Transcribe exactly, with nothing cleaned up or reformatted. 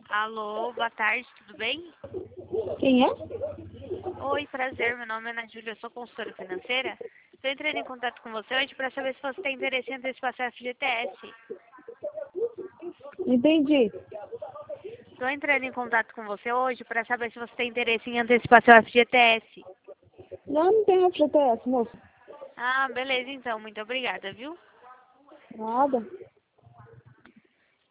Alô, boa tarde, tudo bem? Quem é? Oi, prazer, meu nome é Ana Júlia, eu sou consultora financeira. Estou entrando em contato com você hoje para saber se você tem interesse em antecipar F G T S. Entendi. Estou entrando em contato com você hoje para saber se você tem interesse em antecipar seu F G T S. Não, não tem F G T S, moço. Ah, beleza então, muito obrigada, viu? Nada.